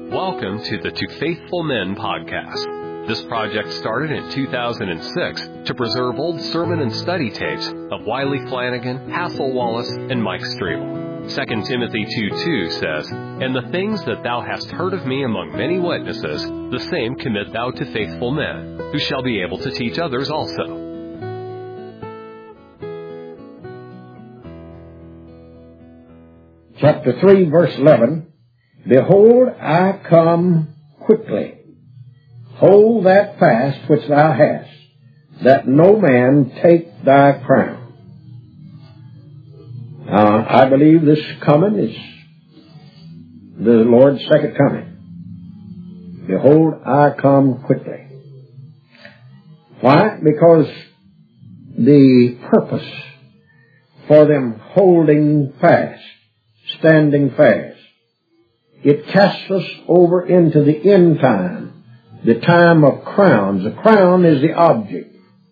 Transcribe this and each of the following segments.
Welcome to the To Faithful Men podcast. This project started in 2006 to preserve old sermon and study tapes of Wiley Flanagan, Hassel Wallace, and Mike Strable. 2 Timothy 2:2 says, "And the things that thou hast heard of me among many witnesses, the same commit thou to faithful men, who shall be able to teach others also." Chapter 3, verse 11, "Behold, I come quickly. Hold that fast which thou hast, that no man take thy crown." I believe this coming is the Lord's second coming. Behold, I come quickly. Why? Because the purpose for them holding fast, standing fast, it casts us over into the end time, the time of crowns. The crown is the object.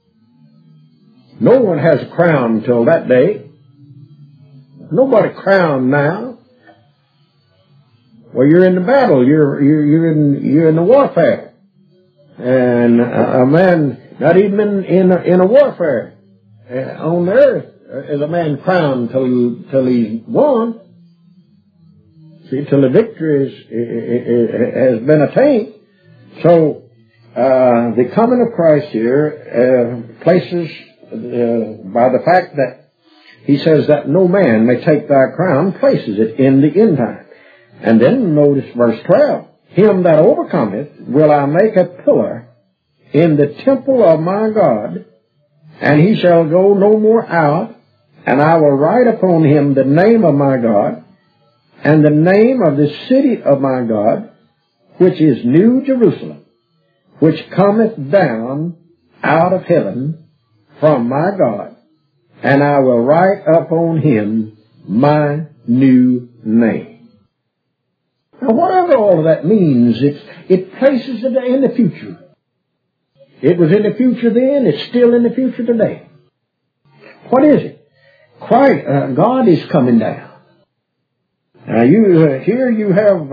No one has a crown till that day. Nobody crowned now. Well, you're in the battle. You're in the warfare, and a man not even in a warfare on earth is a man crowned till he's won. See, till the victory has been attained. So, the coming of Christ here places, by the fact that he says that no man may take thy crown, places it in the end time. And then notice verse 12. "Him that overcometh will I make a pillar in the temple of my God, and he shall go no more out, and I will write upon him the name of my God, and the name of the city of my God, which is New Jerusalem, which cometh down out of heaven from my God, and I will write upon him my new name." Now, whatever all of that means, it places it in the future. It was in the future then, it's still in the future today. What is it? God is coming down. Now, here you have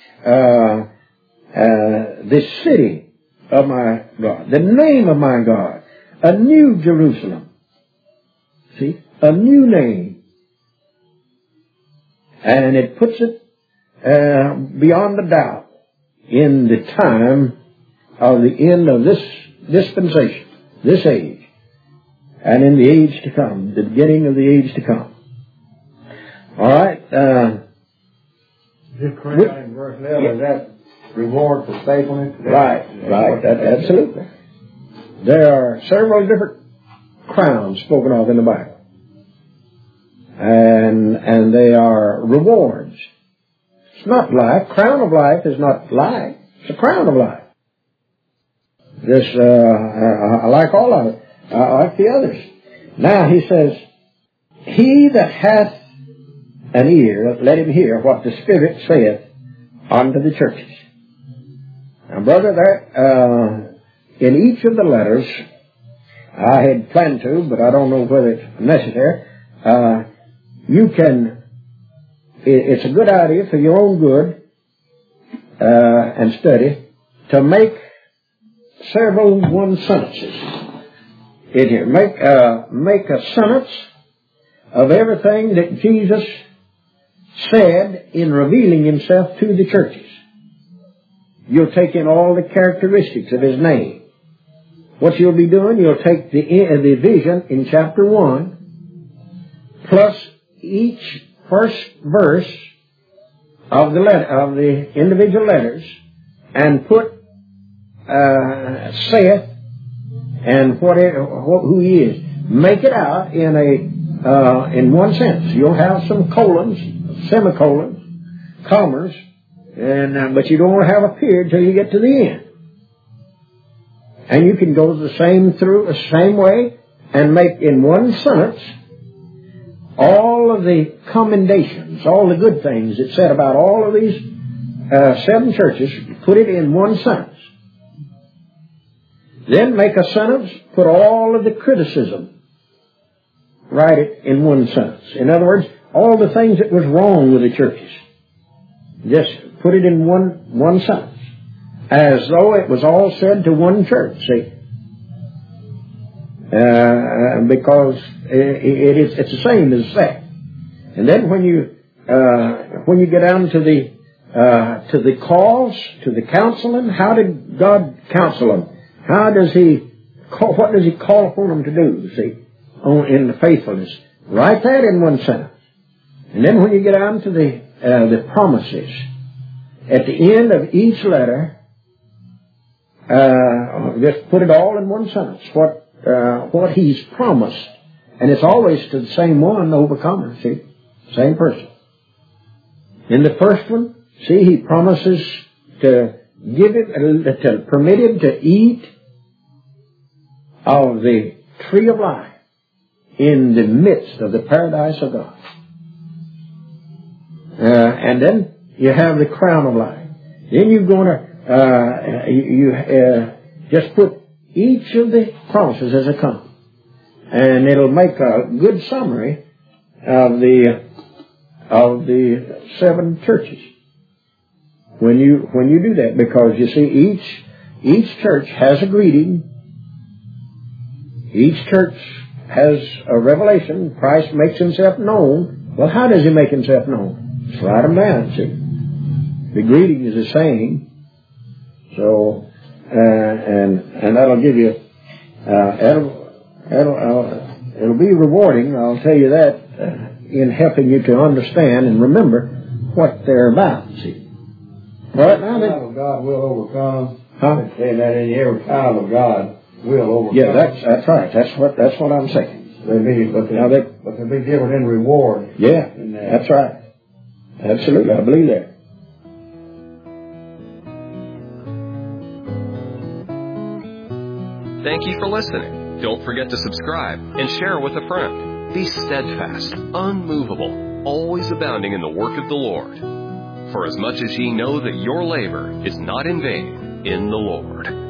the city of my God, the name of my God, a new Jerusalem. See, a new name. And it puts it beyond a doubt in the time of the end of this dispensation, this age, and in the age to come, the beginning of the age to come. All right. Just correct in verse 11, is that reward for faithfulness? Right. Absolutely. There are several different crowns spoken of in the Bible. And they are rewards. It's not life. Crown of life is not life. It's a crown of life. This, I like all of it. I like the others. Now he says, "He that hath an ear, let him hear what the Spirit saith unto the churches." Now, brother, that in each of the letters, I had planned to, but I don't know whether it's necessary. It's a good idea for your own good and study to make several one sentences in here. Make a sentence of everything that Jesus said in revealing himself to the churches. You'll take in all the characteristics of his name. What you'll be doing, you'll take the vision in chapter 1, plus each first verse of the individual letters, and put saith and who he is. Make it out in one sentence. You'll have some colons, semicolons, commas, but you don't have a period till you get to the end. And you can go the same way and make in one sentence all of the commendations, all the good things that said about all of these 7 churches. Put it in one sentence. Then make a sentence, put all of the criticism, write it in one sentence. In other words, all the things that was wrong with the churches. Just put it in one sentence, as though it was all said to one church. See, because it's the same as that. And then when you get down to the calls, to the counseling, how did God counsel them? What does He call upon them to do? See, in the faithfulness. Write that in one sentence. And then when you get down to the promises, at the end of each letter, just put it all in one sentence. What He's promised, and it's always to the same one, the overcomer. See, same person. In the first one, see, He promises to to permit him to eat of the tree of life in the midst of the paradise of God. And then you have the crown of life. Then you're going to just put each of the promises as they come, and it'll make a good summary of the 7 churches. When you do that, because you see each church has a greeting. Each church has a revelation. Christ makes Himself known. Well, how does He make Himself known? Just write them down, see. The greeting is the same. So, and that'll give you, it'll be rewarding, I'll tell you that, in helping you to understand and remember what they're about, see. Right now, the child of God will overcome. Huh? Saying that in every child of God will overcome. Yeah, that's right. That's what I'm saying. But they'll be given in reward. Yeah, that's right. Absolutely, I believe that. Thank you for listening. Don't forget to subscribe and share with a friend. Be steadfast, unmovable, always abounding in the work of the Lord. For as much as ye know that your labor is not in vain in the Lord.